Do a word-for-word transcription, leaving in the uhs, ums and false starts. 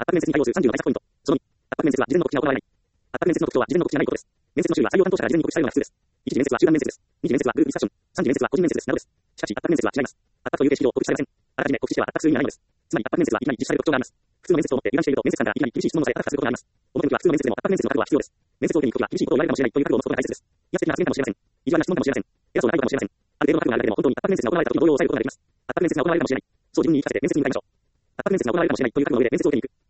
圧迫面接に対応するさんじゅうの対策ポイント。そのに、圧迫面接は事前の告知が行われない。圧迫面接の特徴は事前の告知がないことです。面接の種類は採用担当者から事前に告知されるのが普通です。いち次面接は集団面接です。に次面接はグループディスカッション。さん次面接は個人面接です。などです。しかし、圧迫面接は違います。圧迫という形式上告知されません。あらかじめ告知しては圧迫する意味がないのです。つまり圧迫面接はいきなり実施される特徴があります。普通の面接をもって油断していると面接官からいきなり厳しい質問をされ圧迫することがあります。表向きは普通の面接でも圧迫面接の覚悟は必要です。面接を受けに行くときは厳しいことを言われるかもしれないという覚悟を持つことが大切です。威圧的な発言かもしれません。意地悪な質問かもしれません。偉そうな態度かもしれません。ある程度の覚悟があるだけでも本当に圧迫面接が行われた時の動揺を抑えることができます。圧迫面接が行われるかもしれない。そう自分に言い聞かせて面接に向かいましょう。圧迫面接が行われるかもしれないという覚悟の上で面接を受けに行く。